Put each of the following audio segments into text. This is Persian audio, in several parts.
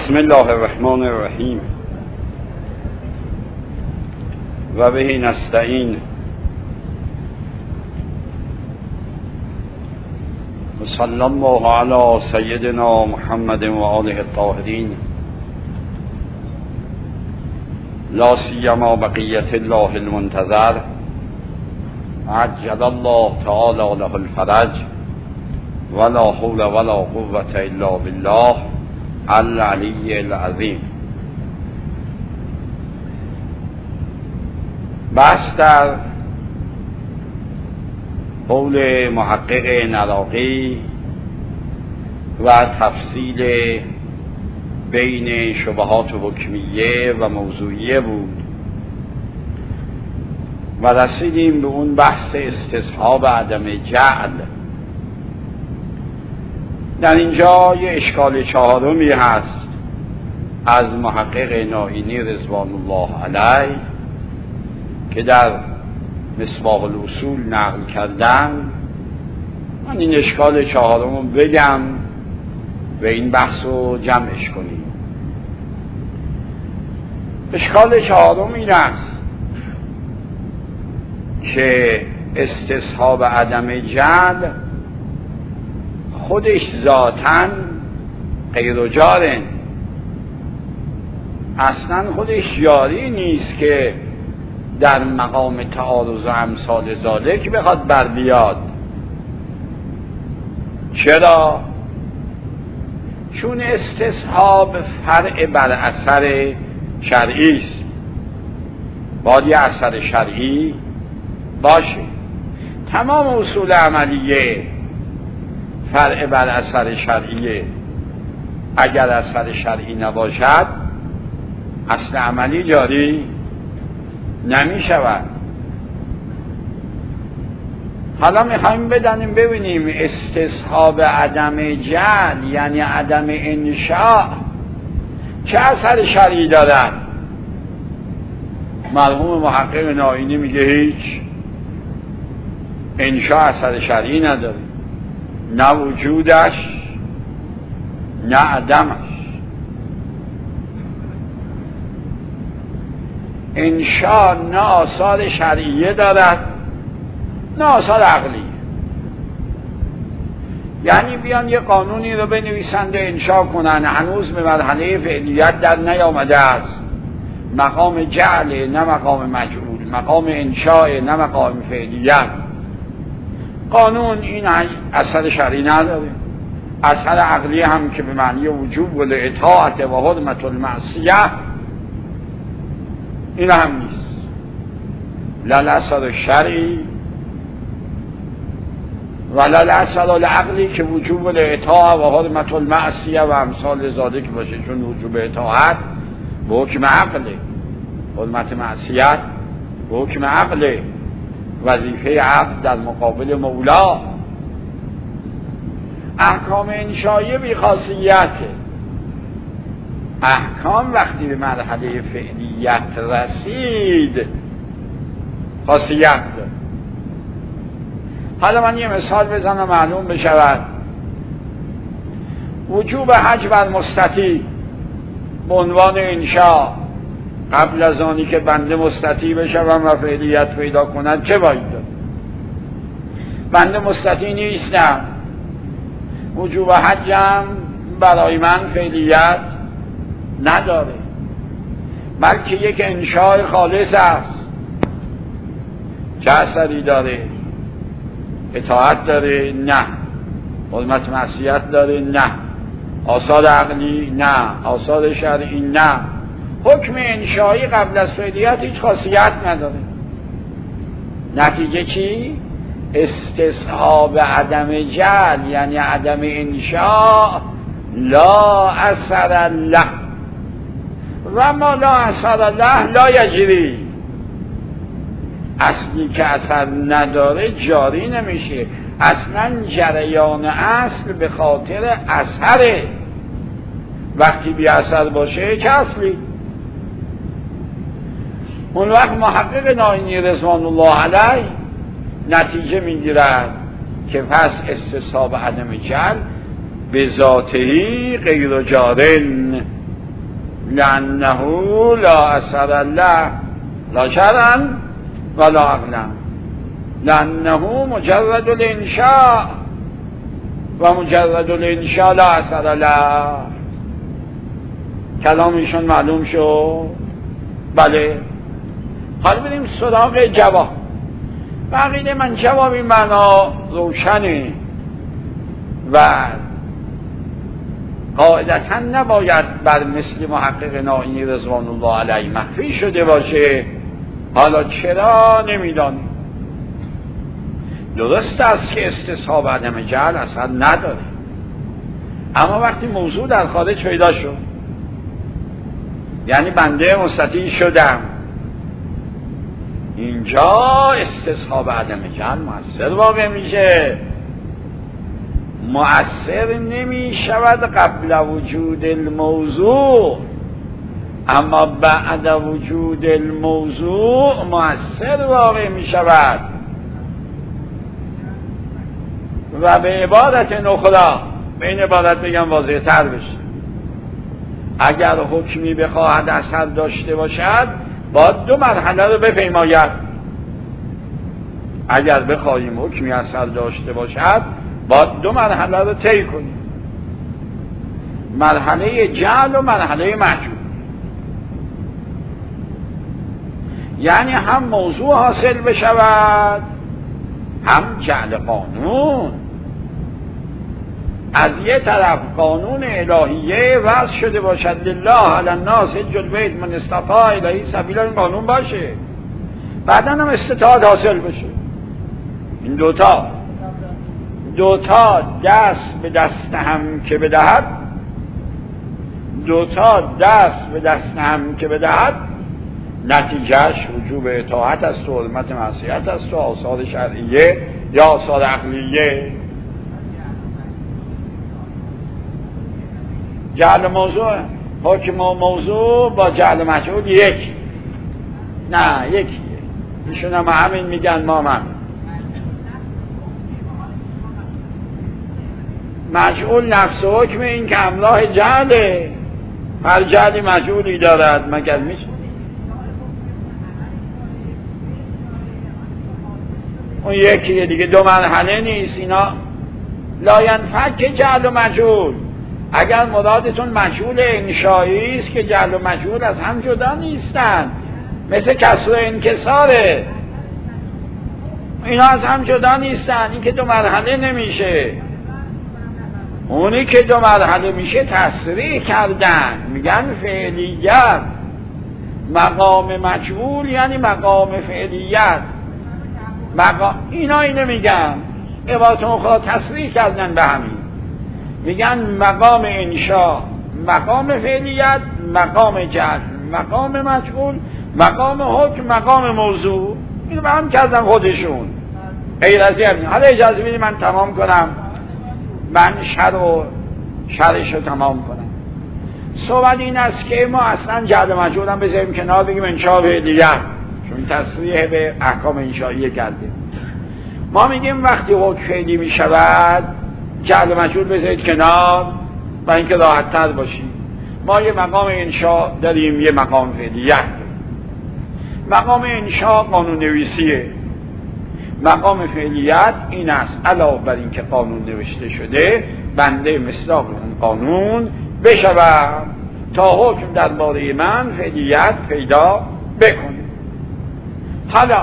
بسم الله الرحمن الرحیم و به نستعین و صلی الله علی سیدنا محمد و آله الطاهرین لا سیما بقیت الله المنتظر عجل الله تعالی له الفرج ولا حول ولا قوة الا بالله العلی العظیم. بحث در قول محقق نراقی و تفصیل بین شبهات حکمیه و موضوعیه بود و رسیدیم به اون بحث استصحاب عدم جعل. در اینجا یه اشکال چهارمی هست از محقق نائینی رضوان الله علیه که در مصباح الاصول نقل کردن. من این اشکال چهارم رو بگم و این بحث رو جمعش کنیم. اشکال چهارم این است که استصحاب عدم جعل خودش ذاتاً غیر جاره، اصلاً خودش جاری نیست که در مقام تعارض و امثال ذالک بخواد بر بیاد. چرا؟ چون استصحاب فرع بر اثر شرعی است، باید یه اثر شرعی باشه. تمام اصول عملیه فرع بر اثر شرعیه. اگر اثر شرعی نباشد اصل عملی جاری نمی شود. حالا میخوایم بدانیم ببینیم استصحاب عدم جعل یعنی عدم انشاء چه اثر شرعی دارد. مرحوم محقق نائینی میگه هیچ انشاء اثر شرعی نداره، نه وجودش نه عدمش. انشاء نه آثار شرعیه دارد نه آثار عقلی. یعنی بیان یه قانونی رو بنویسند و انشاء کنن، هنوز به مرحله فعلیت در نیامده است. مقام جعل نه مقام مجعول، مقام انشاء نه مقام فعلیت. قانون این اثر شرعی نداره. اثر عقلی هم که به معنی وجوب و اطاعت و حرمت المعصیه این هم نیست. لا الاثر شرعی و لا الاثر العقلی که وجوب و اطاعت و حرمت المعصیه و امثال ذالک باشه، چون وجوب اطاعت به حکم عقله، حرمت معصیت به حکم عقله، وظیفه عقل در مقابل مولا. احکام انشایی بی خاصیته. احکام وقتی به مرحله فعلیت رسید خاصیت داره. حالا من یه مثال بزنم معلوم بشود. وجوب حج بر مستطیع به عنوان انشاء قبل از آنی که بنده مستطیع بشوم و فعلیت پیدا کند چه باید داد؟ بنده مستطیع نیستم، وجوب حجم برای من فعلیت نداره، بلکه یک انشاء خالص است. چه اثری داره؟ اطاعت داره؟ نه. حرمت معصیت داره؟ نه. آثار عقلی؟ نه. آثار شرعی؟ نه. حکم انشایی قبل از فعلیت هیچ خاصیت نداره. نتیجه چی؟ استصحاب عدم جعل یعنی عدم انشاء لا اثر له و ما لا اثر له لا یجری. اصلی که اثر نداره جاری نمیشه. اصلا جریان اصل به خاطر اثره. وقتی بی اثر باشه چه اصلی؟ اون وقت محقق نائینی رضوان الله علیه نتیجه میگیرد که پس استصحاب عدم جعل به ذاتهی غیر جارن لأنه لا اثر له لا شرعا ولا عقلا، لأنه مجرد الانشاء و مجرد الانشاء لا اثر له. کلامشون معلوم شد؟ بله. حالا بریم سراغ جواب. بقیده من جواب این معنا روشنه و قاعدتا نباید بر مثل محقق نائینی رضوان الله علیه مخفی شده باشه. حالا چرا نمیدانیم. درست است که استصحاب عدم جهل اثر نداره، اما وقتی موضوع در خارج پیدا شد، یعنی بنده مستطیع شدم، اینجا استصحاب عدم جهل مؤثر واقع میشه. مؤثر نمی شود قبل وجود الموضوع، اما بعد وجود الموضوع مؤثر واقع می شود. و به عبارت اخرى، به این عبارت بگم واضح تر بشه، اگر حکمی بخواهد اثر داشته باشد باید دو مرحله رو بپیماید. اگر بخواهیم حکمی اثر داشته باشد باید دو مرحله رو طی کنیم، مرحله جعل و مرحله مجهول. یعنی هم موضوع حاصل بشود هم جعل قانون. از یه طرف قانون الهیه وضع شده باشد لله علی الناس حج البیت من استطاع الیه سبیلا، این قانون باشه، بعدا هم استطاعت حاصل بشه. این دوتا دست به دست هم که بدهد، دوتا دست به دست هم که بدهد، نتیجهش وجوب اطاعت است و حرمت معصیت است و آثار شرعیه یا آثار عقلیه. جعل موضوع، حکم موضوع با جعل مجهول یک، نه یکیه. ایشون هم همین میگن، ما هم مجهول نفس حکم، این که املاح جعله. هر جعلی مجهولی دارد مگر میشه؟ اون یکیه دیگه، دو مرحله نیست. اینا لا ینفک جعل و مجهول. اگر مرادتون مجهول انشایی است که جعل و مجهول از هم جدا نیستن، مثل کسر و انکساره، اینا از هم جدا نیستن. این که دو مرحله نمیشه. اونی که دو مرحله میشه تصریح کردن، میگن فعلیت. مقام مجهول یعنی مقام فعلیت. اینا اینو میگن، عبارت اخرى تصریح کردن به همین. میگن مقام انشاء مقام فعلیت، مقام جعل مقام مجهول، مقام حکم مقام موضوع. اینو به هم کردن خودشون. غیر از این. حالا اجازه بدید من تمام کنم، من شرحش رو تمام کنم. صحبت این است که ما اصلا جعل مجهول هم بذاریم کنار، بگیم انشاء فعلیت، چون تصریح به احکام انشائیه کرده. ما میگیم وقتی حکم فعلی می شود جعل مجهول بذارید کنار برای اینکه راحت تر باشیم. ما یه مقام انشاء داریم، یه مقام فعلیت داریم. مقام انشاء قانون نویسیه، مقام فعلیت این است علاوه بر این که قانون نوشته شده بنده مصداق اون قانون بشود تا حکم درباره من فعلیت پیدا بکنه. حالا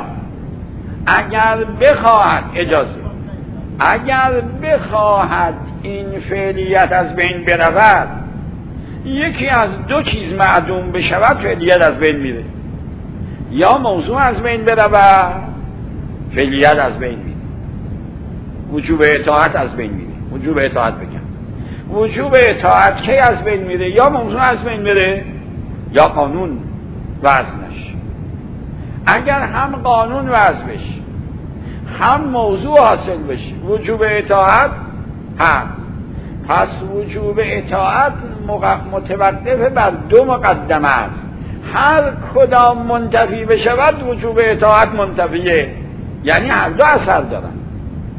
اگر بخواهد، اجازه، اگر بخواهد این فعلیت از بین برود، یکی از دو چیز معدوم بشود فعلیت از بین میره. یا موضوع از بین برود، فعلیت از بین میره. وجوب اطاعت از بین میره. وجوب اطاعت بگم، وجوب اطاعت کی از بین میره؟ یا موضوع از بین میره یا قانون وضعش. اگر هم قانون وضع بشه هم موضوع حاصل بشه وجوب اطاعت هست. پس وجوب اطاعت متوقف بر دو مقدمه است. هر کدام منتفی بشود وجوب اطاعت منتفیه، یعنی هر دو اثر دارن،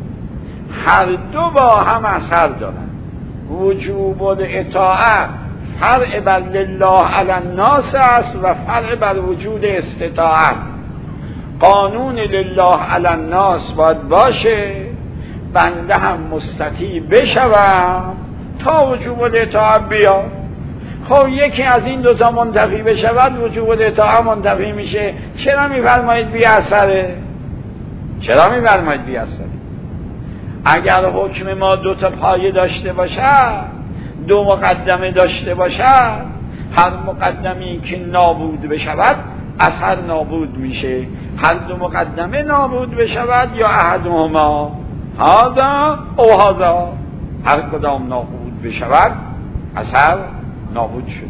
هر دو با هم اثر دارن. وجوب اطاعت فرع بر لله علی الناس است و فرع بر وجود استطاعت. قانون لله علی الناس باید باشه، بنده هم مستطیع بشوم تا وجوب الاطاعت بیاد. خب یکی از این دوتا منتفی بشود وجوب الاطاعت منتفی میشه. چرا میفرمایید بی اثره؟ چرا میفرمایید بی اثره؟ اگر حکم ما دوتا پایه داشته باشد، دو مقدمه داشته باشد، هر مقدمی که نابود بشود اثر نابود میشه، هر دو مقدمه نابود بشود یا احدهما هذا او هذا، هر کدام نابود بشود اثر نابود شده.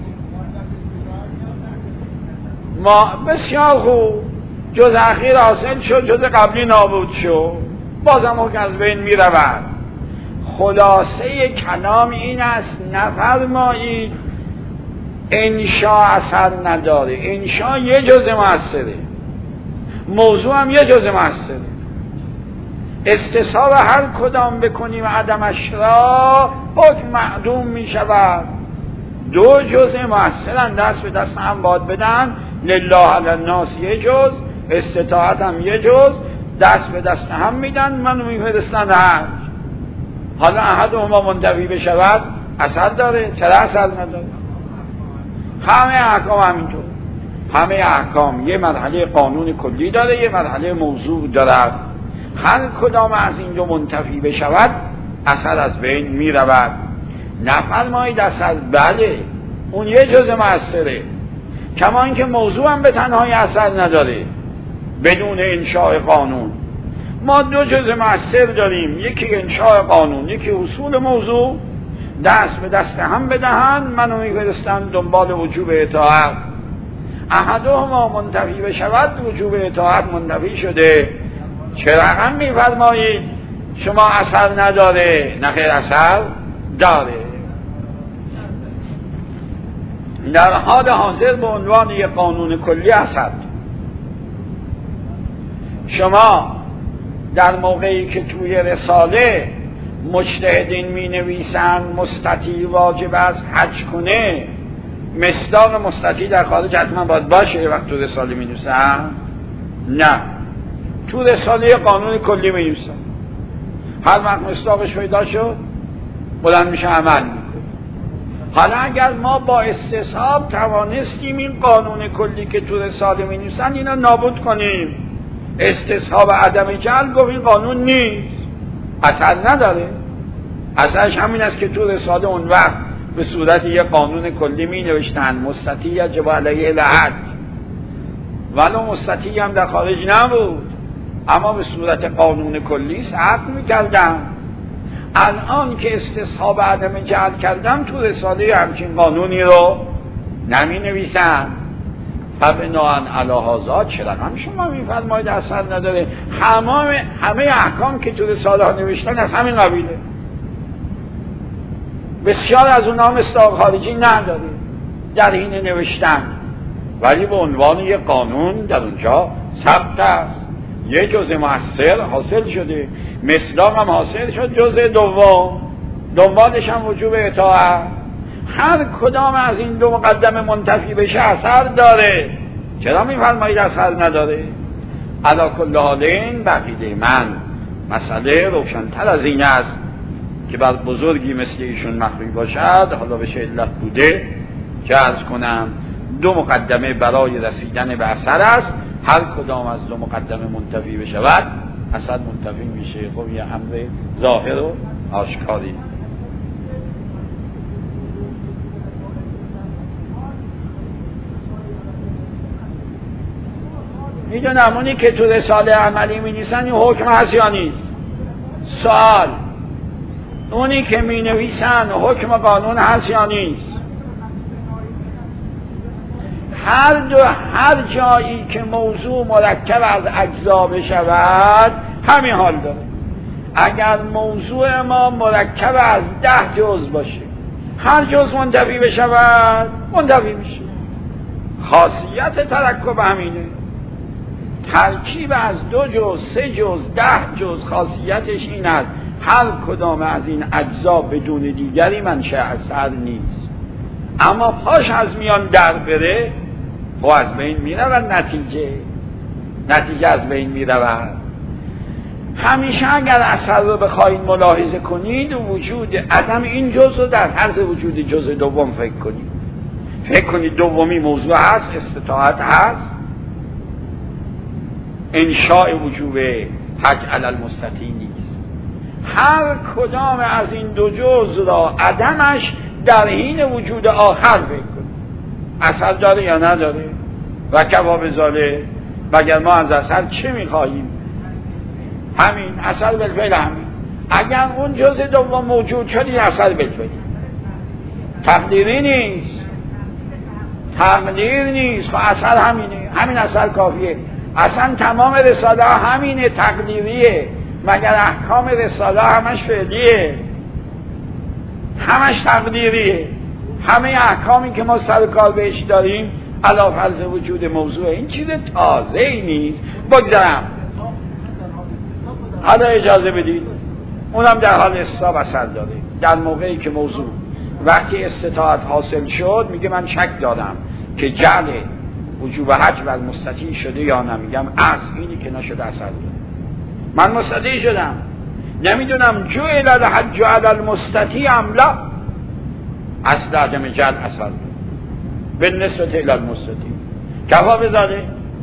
ما بسیار خوب، جز اخیر حاصل شد، جز قبلی نابود شد، بازم حکم از بین می رود. خلاصه کلام این است نفرمایید انشا اثر نداره. انشا یه جزء مؤثره، موضوع هم یه جزء مؤثره. استصحاب هر کدام بکنیم عدمش را حکم معدوم می شود. دو جزء مؤثرن، دست به دست هم باید بدن. لله علی الناس یه جز، استطاعت هم یه جز، دست به دست هم میدن، منو میفرستن حج. حالا احدهما منتفی بشود اثر داره؟ چرا اثر نداره؟ همه احکام همینطور. همه احکام یه مرحله قانون کلی داره، یه مرحله موضوع دارد. هر کدام از این دو منتفی بشود اثر از بین می رود. نفرمایید اثر، بله اون یه جزء مؤثره، کما اینکه موضوع هم به تنهایی اثر نداره بدون انشاء قانون. ما دو جزء مؤثر داریم، یکی انشاء قانون، یکی حصول موضوع. دست به دست هم بدهن، منو میفرستن دنبال وجوب اطاعت. احدهما منتفی بشود وجوب اطاعت منتفی شده. چرا هم میفرمایید شما اثر نداره؟ نخیر اثر داره. در حال حاضر به عنوان یک قانون کلی اثر. شما در موقعی که توی رساله مجتهدین می نویسن مستطیع واجب است حج کنه، مصداق مستطیع در خارج حتما باید باشه وقت تو رساله می نویسن؟ نه، تو رساله قانون کلی می نویسن. هر وقت مصداقش پیدا شد بلند میشه عمل میکنه. حالا اگر ما با استصحاب توانستیم این قانون کلی که تو رساله می نویسن اینا نابود کنیم، استصحاب عدم جعل گفت این قانون نیست، اثر نداره. اثرش همین است که تو رساله اون وقت به صورت یک قانون کلی می نوشتن مستطیع یجب علیه الحج، ولو مستطیع هم در خارج نبود اما به صورت قانون کلی ثبت می کردن. الان که استصحاب عدم جعل کردم تو رساله همچین قانونی رو نمی نویسن. فبناءً علی هذا چرا هم شما میفرمایید اثر نداره؟ همه احکام که تو رساله ها نوشتن از همین قبیله. بسیار از اونها مصداق خارجی نداره در حین نوشتن، ولی به عنوان یک قانون در اونجا ثبت است. یه جزء مؤثر حاصل شده، مصداق هم حاصل شد، جزء دوم دنبالش هم وجوب اطاعت. هر کدام از این دو مقدمه منتفی بشه اثر داره. چرا میفرمایید اثر نداره؟ علی کل حالین بقیده من مسئله روشن‌تر از این است که بر بزرگی مثل ایشون مخفی باشد. حالا بشه علت بوده که عرض کنم دو مقدمه برای رسیدن به اثر است. هر کدام از دو مقدمه منتفی بشود اثر منتفی میشه. خب یه امر ظاهر و آشکاری. میدونم اونی که تو رساله عملی می نویسن این حکم هست یا نیست؟ سوال. اونی که می نویسن حکم قانون هست یا نیست؟ هر جایی که موضوع مرکب از اجزا بشود همین حال داره. اگر موضوع ما مرکب از 10 جزء باشه هر جزء منتفی بشود منتفی میشه. خاصیت ترکب همینه. ترکیب از 2 جزء 3 جزء 10 جزء خاصیتش این است هر کدام از این اجزا بدون دیگری منشأ اثر نیست. اما پاش از میان در بره خب از بین میرود، نتیجه از بین میرود. همیشه اگر اثر رو بخواید ملاحظه کنید وجود عدم این جزء رو در طرز وجود جزء دوم فکر کنید دومی موضوع هست، استطاعت هست، انشاء وجوب حج علی المستطیع نیست. هر کدام از این دو جزء را عدمش در حین وجود آخر فکر کنید اثر داره یا نداره. و کفا بذاله، مگر ما از اثر چه میخواهیم؟ همین اثر بالفعل همین. اگر اون جزء دوم موجود شد این اثر بالفعل تقدیر نیست. خب اثر همینه، همین اثر کافیه. اصلا تمام رساله همینه، تقدیریه. مگر احکام رساله همش فعلیه، همش تقدیریه. همه احکامی که ما سر کار بهش داریم علی فرض وجود موضوع، این چیز تازه ای نیست. بگذارم حالا اجازه بدید، اونم در حال حساب اثر داره. در موقعی که موضوع وقتی استطاعت حاصل شد میگه من شک دارم که جعل وجوب حج بر مستطیع شده یا نه، میگم از اینی که نشده اثر داره. من مستطیع شدم، نمیدونم جعل الحج علی المستطیع ام لا، اصل عدم جعل اثر داره بالنسبت الی المستطیع. کفا بذاره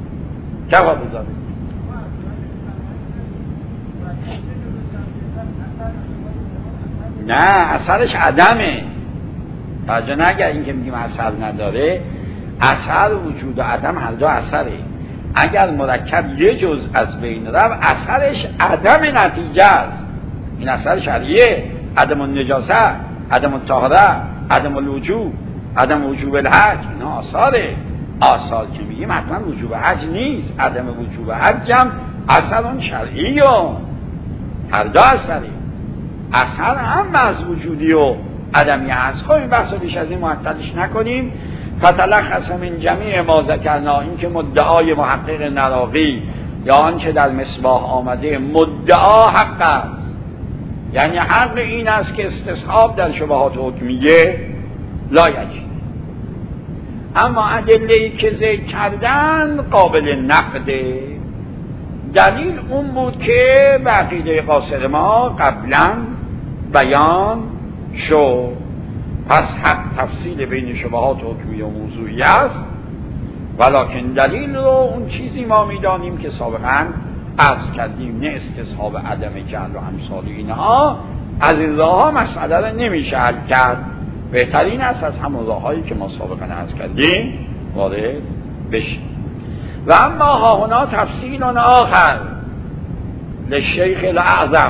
نه، اثرش عدمه. برجا نگر این که میگیم اثر نداره، اثر وجود و عدم هر دو اثره. اگر مرکب یه جز از بین رفت اثرش عدم نتیجه است. این اثر شرعیه، عدم النجاسه، عدم الطهاره، عدم الوجوب، عدم وجوب الحج، اینا آثاره. آثار که میگیم حتما وجوب حج نیست، عدم وجوب حج هم اثر اون شرعیه، هر دو اثره. اثر هم از وجودی و عدمی هست. خب این بحث رو بیش از این معطلش نکنیم. فتلخص من جمیع ما ذکرنا، این که مدعای محقق نراقی یا آنچه در مصباح آمده مدعا حق است، یعنی حق این است که استصحاب در شبهات حکمیه لا یجوز. اما ادله‌ای که ذکر کردن قابل نقده. دلیل اون بود که به عقیده قاصر ما قبلا بیان شد. پس حق تفصیل بین شبهات حکمی و موضوعی است، ولکن دلیل رو اون چیزی ما میدانیم که سابقا عرض کردیم، نه استصحاب عدم جهل و امثال اینها. از این راه ها مسئله رو نمیشه حل کرد. بهترین است از همون راه هایی که ما سابقا عرض کردیم وارد بشیم. و اما ها هنا تفصیل آخر للشیخ الاعظم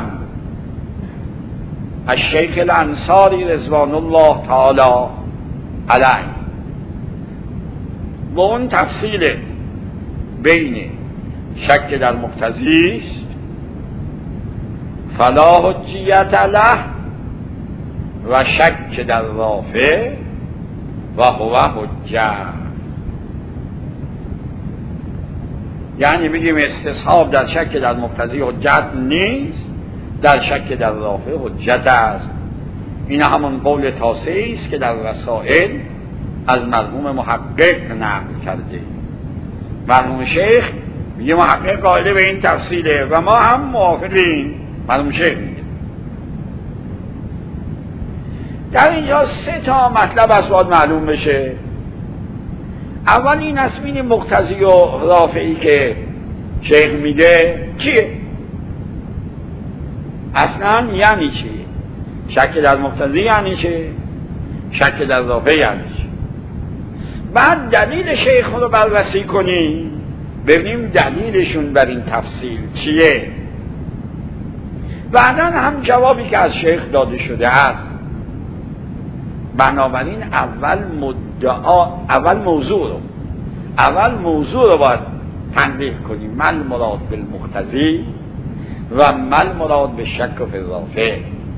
الشیخ الانصاری رضوان الله تعالی علیه، و اون تفصیل بین شک در مقتضی است فلا حجیت له و شک در رافع و هو حجه. یعنی بگیم استصحاب در شک در مقتضی حجت نیست، در شک در رافع حجت است. این همون قول تاسعی است که در رسائل از مرحوم محقق نقل کرده. مرحوم شیخ میگه محقق قائل به این تفصیله و ما هم موافقیم. مرحوم شیخ میگه در اینجا 3 تا مطلب است باید معلوم بشه. اول این اسمین مقتضی و رافعی که شیخ میده چیه؟ اصلا یعنی چی؟ شک در مقتضی یعنی چه؟ شک در رافع یعنی چه؟ بعد دلیل شیخ رو بررسی کنیم، ببینیم دلیلشون بر این تفصیل چیه. بعدا هم جوابی که از شیخ داده شده است. بنابراین اول موضوع رو باید تنبیه کنیم. مل مراد بالمقتضی و مل مراد به شک و رافع.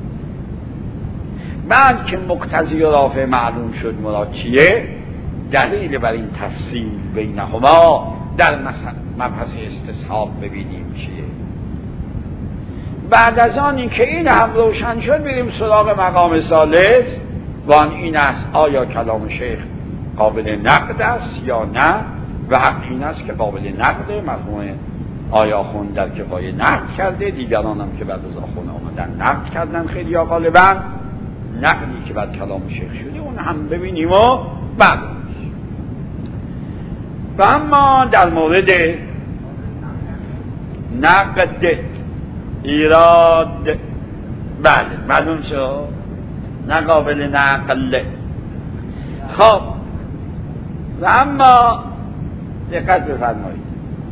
بعد که مقتضی و رافع معلوم شد مراد چیه، دلیل بر این تفصیل بینهما در مبحث استصحاب ببینیم چیه. بعد از آن این که این هم روشن شد بریم سراغ مقام ثالث وان این است آیا کلام شیخ قابل نقد است یا نه، و حق این است که قابل نقده. مرحوم آیا خون در کفایه نقد کرده، دیگران هم که بعد از آخون آمدن نقد کردن، خیلی ها غالبا نقدی که بعد کلام شیخ شده اون هم ببینیم و بعد. و اما در مورد نقد ایراد، بله معلوم شد نه قابل نقل. خب و اما دقت بفرمایید،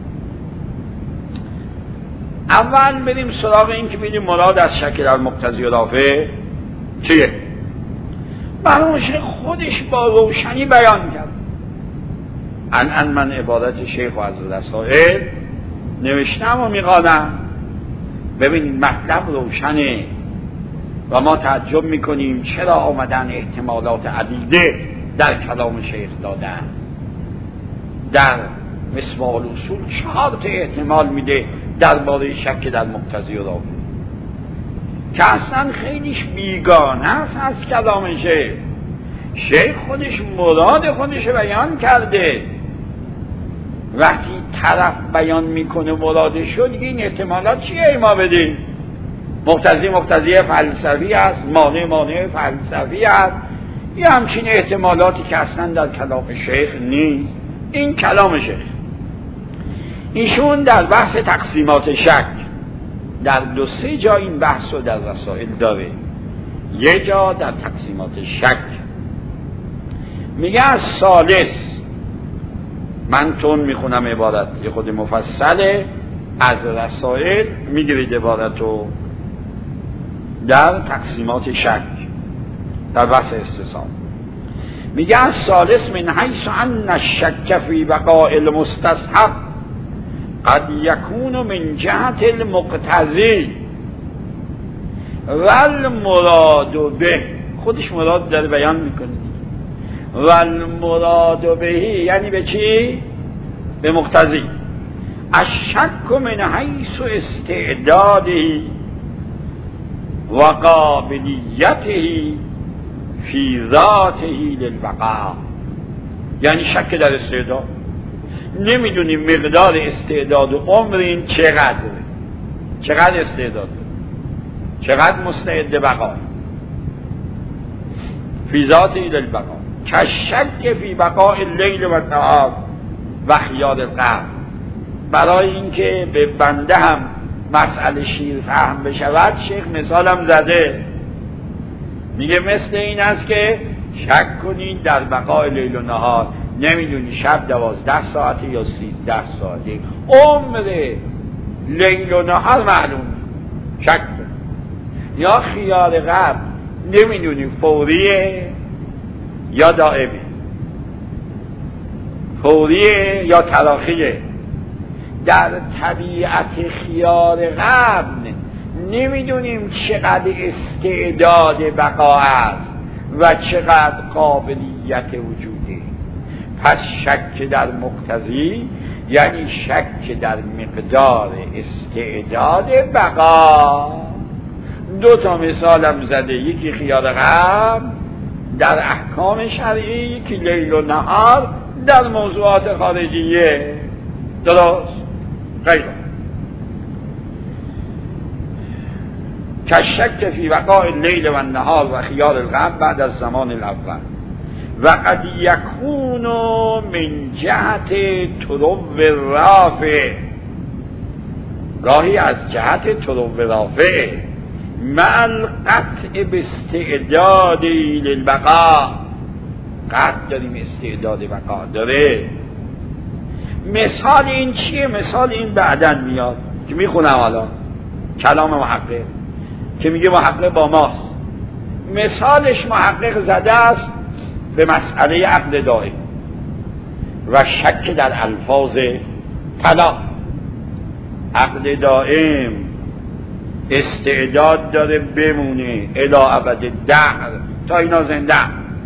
اول بریم سراغ این که ببینیم مراد از شک در مقتضی رافع چیه. مرحوم شیخ خودش با روشنی بیان کرد. الان من عبارت شیخ و از رسائل نوشتم و میخوانم، ببینید مطلب روشنه و ما تعجب میکنیم چرا آمدن احتمالات عدیده در کلام شیخ دادن. در مصباح الاصول 4 تا احتمال میده درباره شک در مقتضی رافع که اصلا خیلیش بیگانه است از کلام شیخ. شیخ خودش مراد خودش بیان کرده، وقتی طرف بیان میکنه مرادش شد، این احتمالات چیه ما بدیم؟ مقتضی فلسفی است، مانع فلسفی است، یه همچین احتمالاتی که اصلا در کلام شیخ نیست. این کلام شیخ. ایشون در بحث تقسیمات شک در 2-3 جا این بحث رو در رسائل داره. یه جا در تقسیمات شک میگه از ثالث، من تون میخونم عبارت یه خود مفصله، از رسائل میگیرید عبارت رو. در تقسیمات شک در بحث استثناء میگه از ثالث من حیث ان الشک فی بقاء المستصحب قد یکون من جهت المقتضی والمراد به، خودش مراد داره بیان میکنه، والمراد به یعنی به چی؟ به مقتضی. الشک من حیث استعداده و قابلیته فی ذاته للبقاء، یعنی شک در استعداد. نمیدونیم مقدار استعداد و عمر این چقدر استعداد، چقدر مستعد بقا، فی ذاته للبقاء کشک فی بقاء اللیل و النهار و خیال القلب. برای اینکه به بنده هم مسئله شیر فهم بشود، شیخ مثالم زده، میگه مثل این است که شک کنید در بقاء لیل و نهار، نمیدونی شب 12 ساعته یا 13 ساعته، عمر لیل و نهار معلوم، شک کنید. یا خیال قلب، نمیدونی فوریه یا دائمه، فوریه یا تراخیه. در طبیعت خیال قبل نمیدونیم چقدر استعداد بقا است و چقدر قابلیت وجوده. پس شک در مقتضی یعنی شک در مقدار استعداد بقا. 2 تا مثالم زده، یکی خیال قبل در احکام شرعی، یکی لیل و نهار در موضوعات خارجیه. درست؟ غیر کشک فی بقاء اللیل و النهار و خیال القلب بعد از زمان الاول و قد یکون من جهت طلوع رافع، گاهی از جهت طلوع رافع مع القطع باستعداد للبقاء، قطع داریم استعداد بقا داره. مثال این چیه؟ مثال این بعدن میاد که میخونم حالا کلام محقق که میگه محقق با ماست. مثالش محقق زده است به مسئله عقد دائم و شک در الفاظ طلاق. عقد دائم استعداد داره بمونه الی ابد دهر، تا اینا زنده.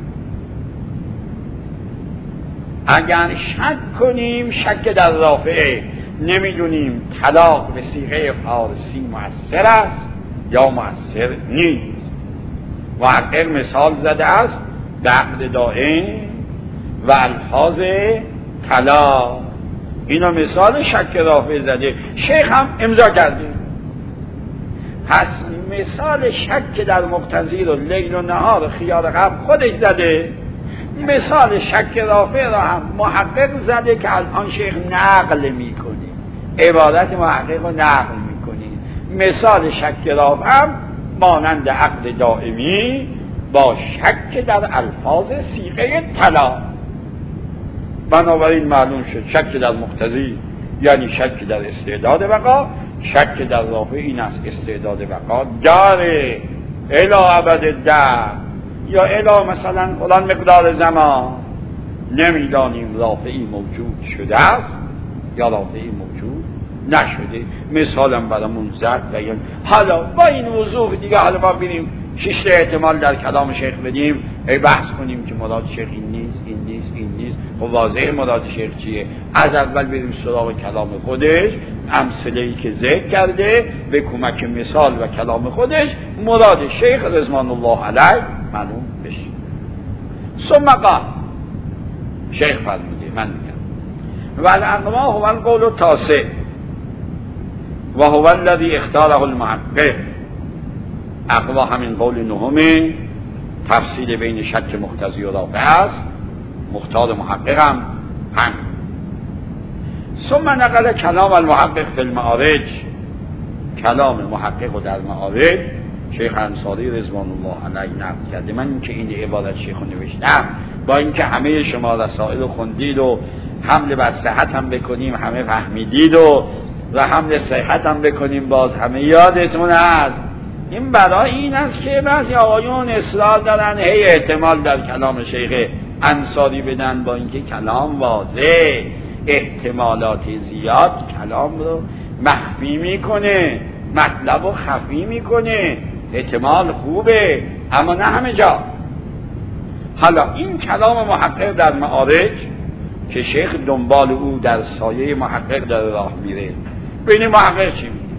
اگر شک کنیم شک در رافعه، نمیدونیم طلاق به صیغه فارسی مؤثر است یا مؤثر نیست. محقق مثال زده است به عقد دائم و الفاظ طلا. اینا مثال شک رافع زده، شیخ هم امضا کرده. پس مثال شک در مقتضی رو لیل و نهار و خیار قبل خودش زده، مثال شک رافع را هم محقق زده که الان شیخ نقل میکنه، عبارت محقق رو نقل میکنه. مثال شک رافع هم مانند عقد دائمی با شک در الفاظ صیغه طلا. بنابراین معلوم شد شک در مقتضی یعنی شک در استعداد بقا، شک در رافع این است استعداد بقا داره الی ابد در یا الی مثلا فلان مقدار زمان، نمیدانیم رافعی موجود شده است یا رافعی موجود نشده. مثالم برامون زد و حالا با این وضوح دیگه حالا با بریم 6 احتمال در کلام شیخ بدیم، بحث کنیم که مراد شیخ این نیست این نیست این نیست. و واضح مراد شیخ چیه؟ از اول بریم سراغ کلام خودش، امثله‌ای که ذکر کرده به کمک مثال و کلام خودش مراد شیخ رضوان الله علیه معلوم بشه. ثم قال، شیخ فرموده من میگم و الانواع هو القول التاسع و هو الذی اختاره المحقق. اقوا همین قول نهمه، تفصیل بین شک مقتضی و رافع است، مختار محقق هم. ثم نقل کلام المحقق فی المعارج، کلام محقق و در معارج شیخ انصاری رضوان الله علیه نقل کرده. من که این عبارت شیخ رو نوشتم با اینکه همه شما رسائل رو خوندید و حمل بر صحت هم بکنیم همه فهمیدید و حمل صحت هم بکنیم باز همه یادتون هست، این برای این است که بعضی آقایون اصرار دارن هی احتمال در کلام شیخ انصاری بدن، با اینکه کلام واضح، احتمالات زیاد کلام رو مخفی میکنه، مطلب رو خفی میکنه. احتمال خوبه اما نه همه جا. حالا این کلام محقق در معارج که شیخ دنبال او در سایه محقق در راه میره، ببینید محقق چی میگه.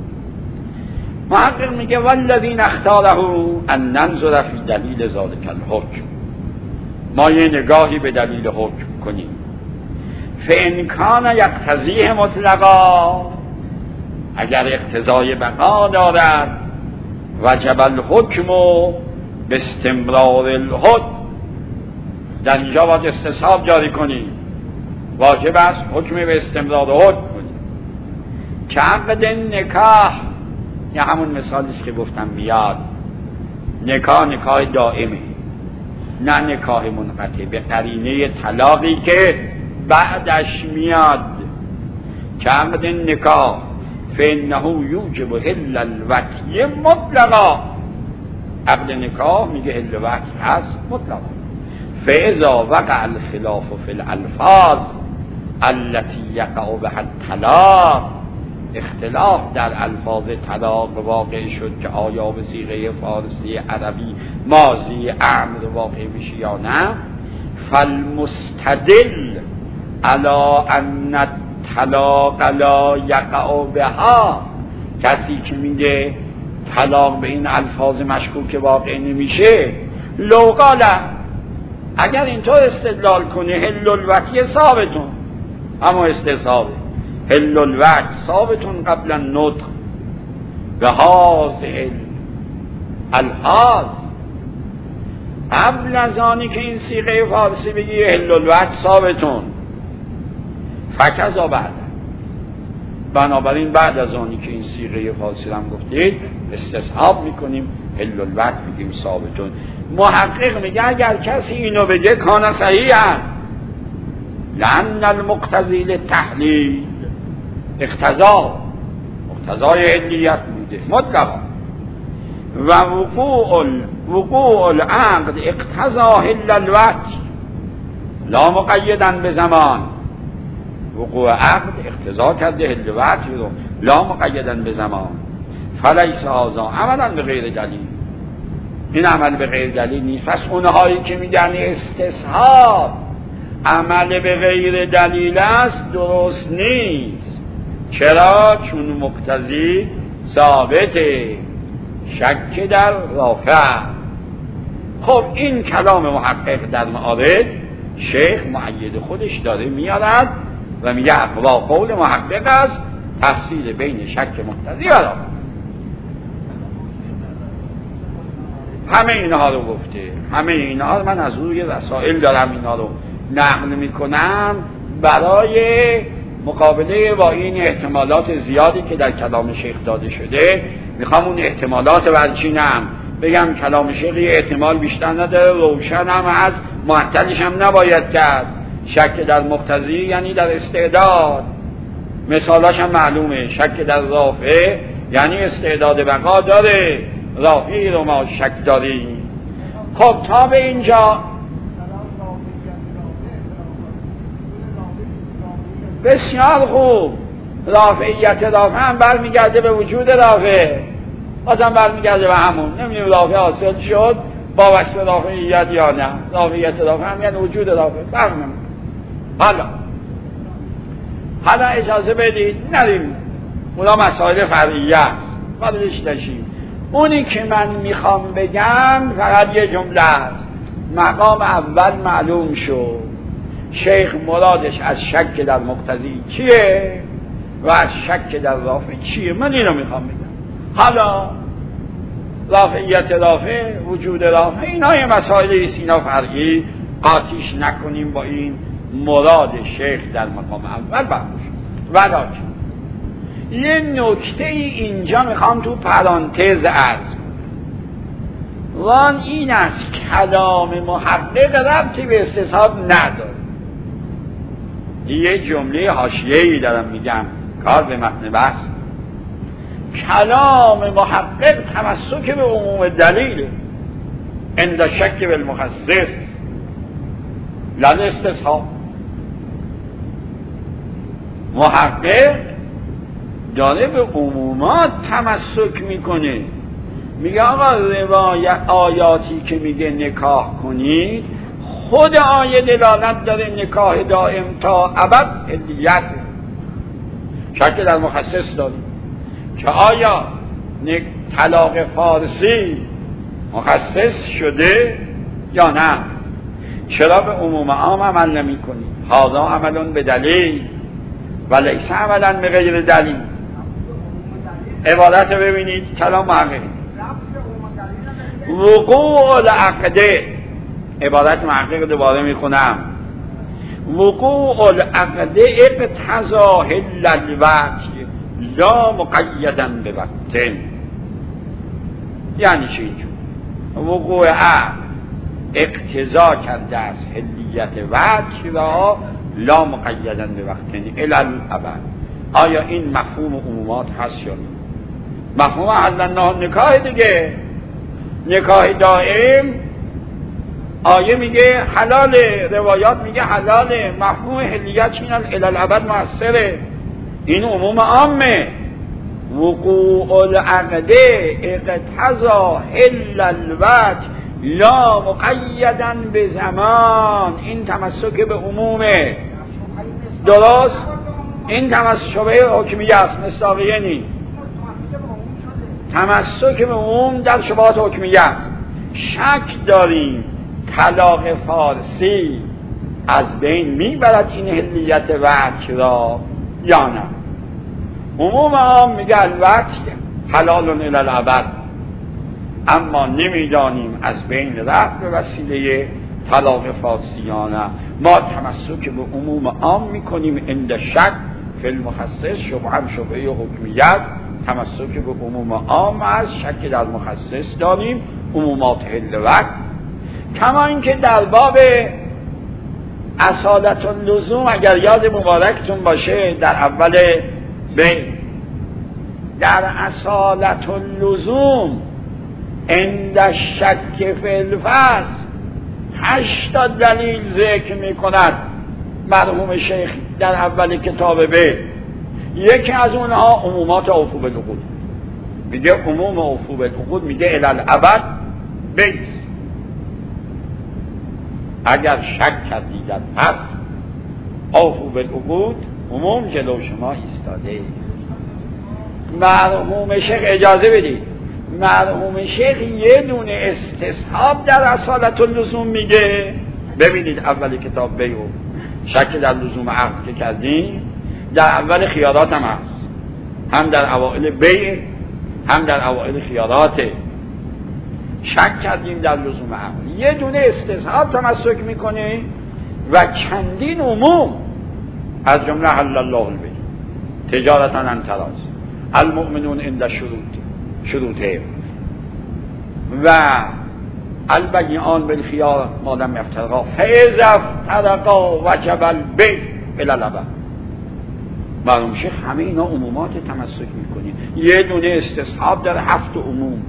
محقق میگه والذین اختاره ان ننظر فی دلیل ذلک الحکم، ما یه نگاهی به دلیل حکم کنیم. فان کان یقتضیه مطلقا، اگر اقتضای بقا دارد، وجب الحکم باستمرار الحکم، در اینجا باید استصحاب جاری کنیم، واجب است حکم به استمرار حکم کنیم. که عقد نکاح، یا همون مثالیست که گفتم میاد، نکاح دائمه نه نکاح منقطع، به قرینه طلاقی که بعدش میاد. که عقد نکاح فانه یوجب حل الوطی مطلقا، عقد نکاح میگه حل وطی هست مطلقا. فاذا وقع الخلاف فی الالفاظ التي یقع بها الطلاق، اختلاف در الفاظ طلاق واقع شد که آیا به صیغه فارسی عربی ماضی امر واقع بشه یا نه، فالمستدل علی ان الطلاق لا یقع بها، کسی که میگه طلاق به این الفاظ مشکوک واقع نمیشه، لو قال، اگر اینطور استدلال کنه حل الوطی ثابتون، اما استصحابه حل الوطی ثابتون قبل النطق به هذه الالفاظ، قبل از آنی که این صیغه فارسی بگی حل الوطی ثابتون، فکذا بعد، بنابراین بعد از آنی که این صیغه فارسی هم گفتید استصحاب میکنیم، حل الوطی میگیم ثابتون. محقق میگه اگر کسی اینو بگه کان صحیحا، لأن المقتضی للتحلیل، مقتضای علیت بوده مطلقا، و وقوع العقد اقتضا حل الوطی لا مقیدا به زمان، وقوع عقد اقتضا کرده حل الوطی رو لا مقیدا به زمان. فلیس هذا عملا به غیر دلیل، این عمل به غیر دلیل نیست. پس اونهایی که میگن استصحاب عمل به غیر دلیل است درست نیست. چرا؟ چون مقتضی ثابته. شک در رافع خب این کلام محقق در معارض شیخ مؤید خودش داره میارد و میگه اقوا قول محقق است تفصیل بین شک مقتضی و رافع. همه اینها رو گفته، همه اینها رو من از روی رسائل دارم اینها رو نقل میکنم برای مقابله با این احتمالات زیادی که در کلام شیخ داده شده. میخوام اون احتمالات برچینم، بگم کلام شیخ یه احتمال بیشتر نداره، روشن هم از معطلش هم نباید کرد. شک در مقتضی یعنی در استعداد، مثالاش هم معلومه. شک در رافع یعنی استعداد بقا داره، رافعی رو ما شک داریم. خب تا به اینجا بسیار خوب. رافعیت رافع هم برمیگرده به وجود رافع، بازم برمیگرده به همون. نمیدونیم رافع حاصل شد با وصف رافعیت یا نه. رافعیت رافع هم یعنی وجود رافع، فرق نمیکنه. حالا اجازه بدید نریم اونا مسائل فرعیه است، قبلش داشتیم. اونی که من میخوام بگم فقط یه جمله است. مقام اول معلوم شد، شیخ مرادش از شک در مقتضی چیه و از شک در رافع چیه. من اینو میخوام بگم. حالا رافعیت رافع، وجود رافع، اینا یه مسائل است، اینا فرعی، قاطیش نکنیم با این مراد شیخ در مقام اول برداشت. ولکن یه نکته اینجا میخوام تو پرانتز عرض کنم، وان این است کلام محقق ربطی به استصحاب نداره. یه جمله حاشیه‌ای دارم میگم، کار به متن بحث. کلام محقق تمسک به عموم دلیل عند شک بالمخصص لا استصحاب. محقق داره به عمومات تمسک میکنه. میگه آقا روایت آیاتی که میگه نکاح کنید، خود آیه دلالت داره نکاح دائم تا ابد علیت. شک در مخصص داریم که آیا طلاق فارسی مخصص شده یا نه. چرا به عموم عام عمل نمی کنید؟ هذا عملون به دلیل و لیس عملا به غیر دلیل. عبارت ببینید کلام محقق. وقوع العقده، عبارت محقق دوباره میخونم. وقوع العقده اقتضا حل الوقت لا مقیدا به وقت. یعنی چی اینجور؟ وقوع عقد اقتضا کرده از حلیت وقت را لا مقیدا به وقت الالابد. آیا این مفهوم عمومات هست یا نه؟ مفهوم حل نکاح دیگه، نکاح دائم آیه میگه حلاله، روایات میگه حلاله، مفهوم حلیت چینن الالابد مؤثره. این عموم عامه. وقوع العقده اقتضا حل الوقت لا مقیدا به زمان. این تمسک به عمومه. درست؟ این تمسک به حکمیه است، مصداقیه نیست. تمسک به عموم در شبهات حکمیه است. شک داریم طلاق فارسی از بین میبرد این حلیت وقت را یا نه. عموم عام میگه الوقت حلال الالابد، اما نمیدانیم از بین رفت به وسیله طلاق فارسی یا نه. ما تمسک به عموم عام میکنیم عند شک فی المخصص. شبه هم شبهه حکمیت، تمسک به عموم عام از شک در مخصص داریم. عمومات حل وقت، کما اینکه در باب اصالت اللزوم اگر یاد مبارکتون باشه در اول در اصالت اللزوم عند شک فی الفصل 8 دلیل ذکر می کند مرحوم شیخ در اول کتاب یکی از اونها عمومات عفو بالعقود. میگه عموم عفو بالعقود میگه الالابد بیت. اگر شک کردید پس عفو بالعقود عموم جلو شما ایستاده. مرحوم شیخ اجازه بدید مرحوم شیخ یه دونه استصحاب در اصالت اللزوم میگه. ببینید اول کتاب بیع و شک در لزوم عقد که کردیم، در اول خیارات هم هست، هم در اوائل بیع هم در اوائل خیارات شک کردیم در لزوم عقد. یه دونه استصحاب تمسک میکنه و چندین عموم، از جمله حل الله البیع، تجارتا عن تراض، المؤمنون عند شروطه و البیعان بالخیار ما لم یفترقا فاذا افترقا وجب البیع الی الابد. معلوم شیخ همه اینا عمومات تمسک میکنیم. یه دونه استصحاب در 7 عموم.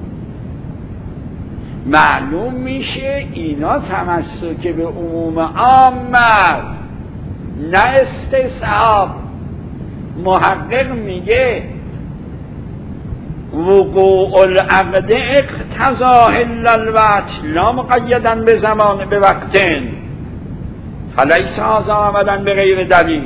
معلوم میشه اینا تمسک به عموم عام است، نه استصحاب. محقق میگه وقوع العقد اقتضا حل الوجه لا مقیدا به زمان به وقتن فلیس هذا عملا به غیر دلیل.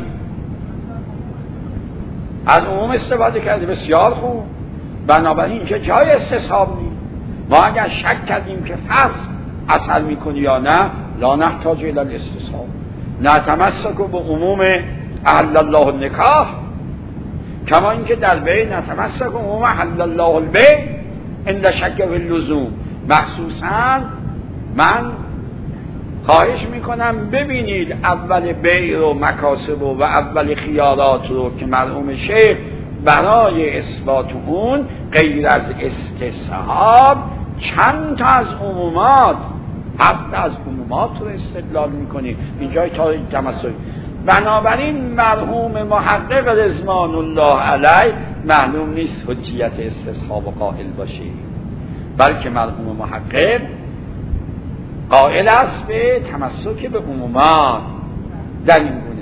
از عموم استفاده کرده، بسیار خوب. بنابراین که جای استصحاب نیست. ما اگر شک کردیم که فصل اثر میکنی یا نه، لا نحتاج الی الاستصحاب، نتمسک به عموم احل الله النکاح، کما اینکه در بیع نتمسک به عموم احل الله البیع عند شک و اللزوم. مخصوصا من خواهش میکنم ببینید اول بیع رو، مکاسب و اول خیارات رو که مرحوم شیخ برای اثبات اون غیر از استصحاب چند تا از عمومات، 7 از عمومات رو استدلال میکنید. اینجای تمسک. بنابراین مرحوم محقق رضوان الله علیه معلوم نیست حجیت استصحاب قائل باشه، بلکه مرحوم محقق قائل است به تمسک به عمومات. در این گونه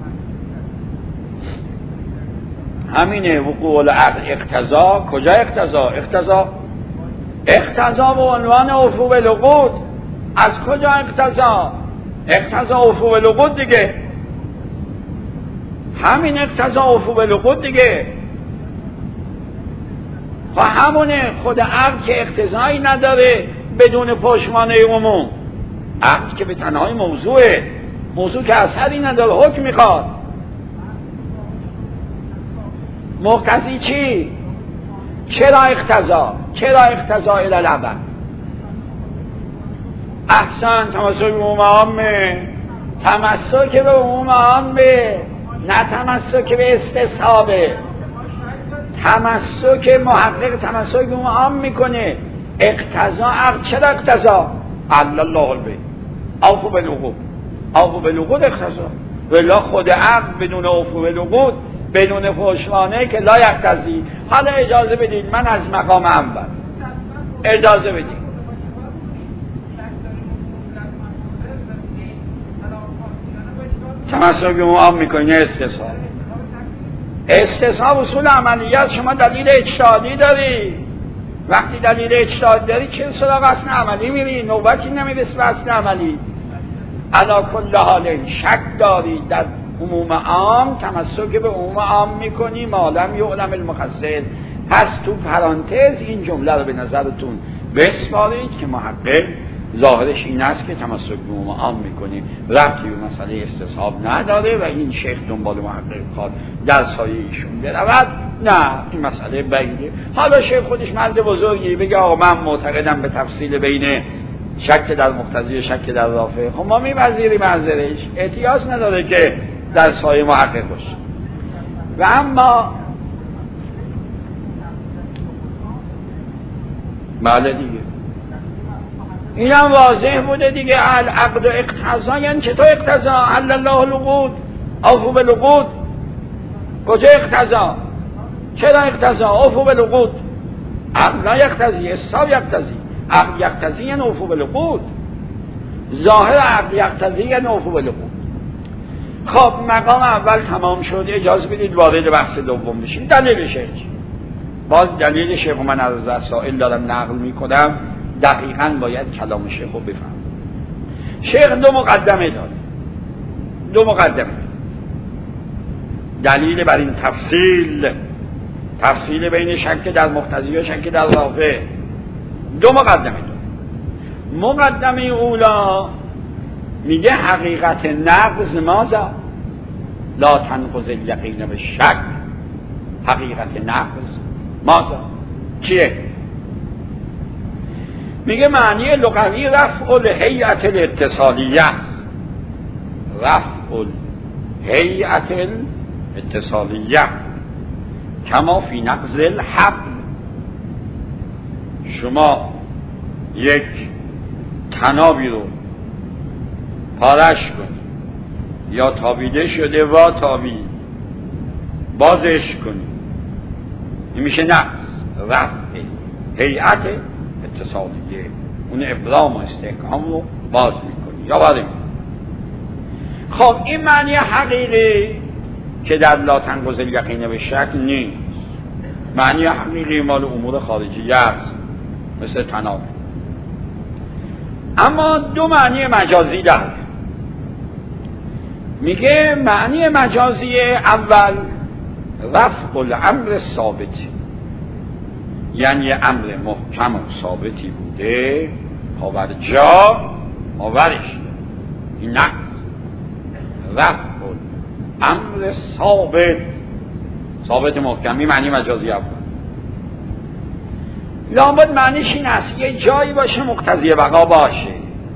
همینه. وقوع العقد اقتضا، کجا اقتضا؟ اقتضا به عنوان وفو بالعقود. از کجا اقتضا؟ اقتضا وفو بالعقود دیگه، همین اقتضا وفو بالعقود دیگه. و همونه خود عقد که اقتضایی نداره بدون پشتوانه عموم. عقد که به تنهای موضوع که اثری نداره، حکم میخواد. مقتضی چی؟ چرا اقتضا الی الابد؟ احسن، تمسک به عموم عامه، تمسک به عموم عامه، نه تمسک به استصحابه. تمسک محقق تمسک به عموم عام میکنه. اقتضا عقد، چرا اقتضا؟ احل الله البیع، اوفوا بالعقود اقتضا. ولی خود عقد بدون اوفوا بالعقود، بدون پشتوانه که لا یقتضی. حالا اجازه بدید من از مقام اول اجازه بدید. تمسک به عموم میکنه استصحاب اصول عملیات. شما دلیل اجتهادی داری، وقتی دلیل اجتهادی داری چه سراغ اصل عملی میری؟ نوبتی نمیرسی به اصل عملی. علی کل حال شک داری در عموم عام، تمسک به عموم عام میکنی ما لم یعلم المخصص. پس تو پرانتز این جمله رو به نظرتون بسپارید که محقق ظاهرش این است که تمسک به عموم عام میکنی، ربطی به مسئله استصحاب نداره و این شیخ دنبال محقق خواد در سایه ایشون برود. نه، این مسئله بعیده. حالا شیخ خودش مرد بزرگی بگه آقا من معتقدم به تفصیل بین شک در مقتضی و شک در رافع. خب ما میپذیریم منظرش، احتیاج نداره که در سایه محقق باشه. و اما بله دیگه این هم واضح بوده دیگه. العقد و اقتضا یعنی چطور اقتضا؟ حل الله العقود، اوفوا بالعقود. کجا اقتضا؟ چرا اقتضا؟ اوفوا بالعقود. عقد لا یقتضی، استصحاب یقتضی. عقد یقتضی یعنی اوفوا بالعقود. ظاهر عقد یقتضی یعنی اوفوا بالعقود. خب مقام اول تمام شد. اجازه بدید وارد بحث دوم بشیم. دلیل شیخ. باز دلیل شیخ من از رسائل دارم نقل میکنم، دقیقاً باید کلام شیخ رو بفهم. شیخ 2 مقدمه داره. 2 مقدمه دلیل بر این تفصیل تفصیل بین شک در مقتضی و شک در رافع. دو مقدمه داره. مقدمه اولا میگه حقیقت نقض ماذا؟ لا تنقض الیقین بالشک. حقیقت نقض ماذا؟ چیه؟ میگه معنی لغوی رفع الهیئت الاتصالیه است. رفع الهیئت الاتصالیه کما فی نقض الحبل. شما یک تنابی رو پارش کنید یا تابیده شده و تابید بازش کنید، این میشه نقض. رفع هیئت اتصالیه، اون ابرام و استحکام رو باز میکنی یا وارد. خب این معنی حقیقی که در لا تنقض الیقین بالشک نیست. معنی حقیقی مال امور خارجیه است، مثل تناب. اما دو معنی مجازی داره. میگه معنی مجازی اول رفع الامر ثابت، یعنی امر محکم و ثابتی بوده آور جا آورش، این نقض. رفع الامر ثابت محکمی معنی مجازی اول. لابد معنیش این است یه جایی باشه مقتضی بقا باشه،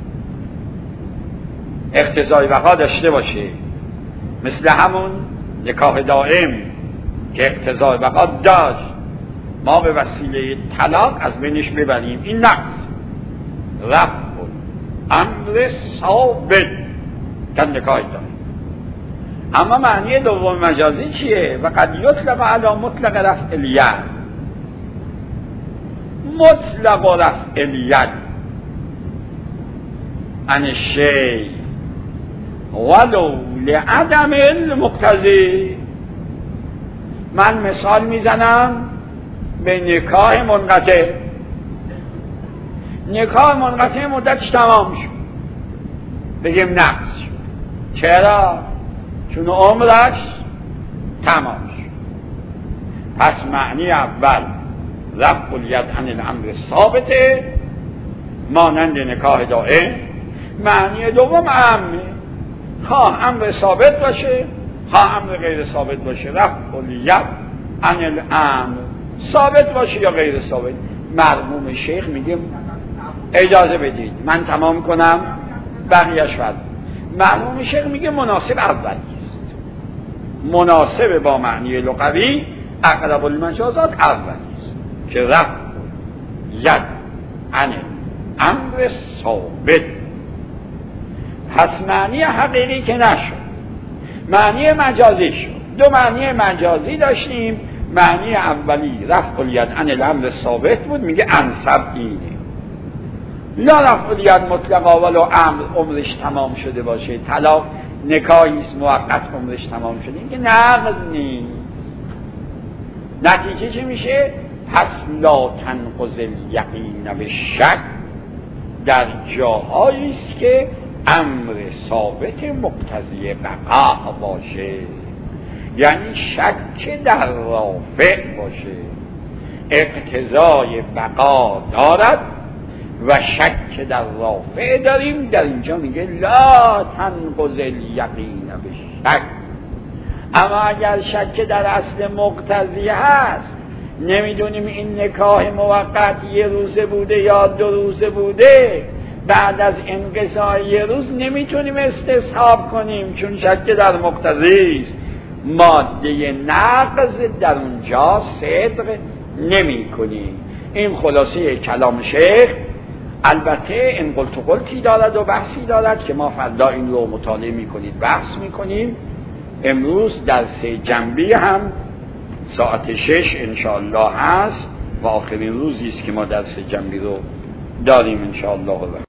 اقتضای بقا داشته باشه، مثل همون نکاح دائم که اقتضای بقا داشت، ما به وسیله طلاق از بینش ببریم، این نقض. رفع امر ثابت که نکاح دائم. اما معنی دوم مجازی چیه؟ و قد یطلق علی مطلق رفع الید. مطلق رفع الید عن الشیء ولو لعدم المقتضی. من مثال میزنم به نکاح منقطع. نکاح منقطع مدتش تمام شد، بگیم نقض شد. چرا؟ چون عمرش تمام شد. پس معنی اول رفع الید عن الامر ثابته مانند نکاح دائم. معنی دوم عامه، خواه امر ثابت باشه خواه امر غیر ثابت باشه. رفع الید عن الامر ثابت باشه یا غیر ثابت. مرحوم شیخ میگه اجازه بدید من تمام کنم بقیه‌اش فرض. مرحوم شیخ میگه مناسب اولی است، مناسب با معنی لغوی اقرب المجازات اولی است که رفع ید عن امر ثابت. پس معنی حقیقی که نشد، معنی مجازی شد. دو معنی مجازی داشتیم. معنی اولی رفع الید عن الامر ثابت بود، میگه انسب اینه. لا رفع الید مطلقا ولو امر عمرش تمام شده باشه، طلاق نکاحیست موقت عمرش تمام شده، اینکه نقض نیست. نتیجه چه میشه؟ پس لا تنقض الیقین بالشک در جاهایی است که امر ثابت مقتضی بقا باشه، یعنی شک در رافع باشه، اقتضای بقا دارد و شک در رافع داریم. در اینجا میگه لا تنقض الیقین بالشک. اما اگر شک در اصل مقتضی هست، نمیدونیم این نکاح موقت یه روزه بوده یا 2 روزه بوده، بعد از انقضای یه روز نمیتونیم استصحاب کنیم چون شک در مقتضی است. ماده نقض در اونجا صدق نمی کنیم. این خلاصه کلام شیخ. البته این قلتی دارد و بحثی دارد که ما فردا این رو مطالعه میکنید بحث میکنیم. امروز درس جنبی هم ساعت 6 انشاءالله هست و آخرین روزی است که ما درس جنبی رو داریم انشاءالله.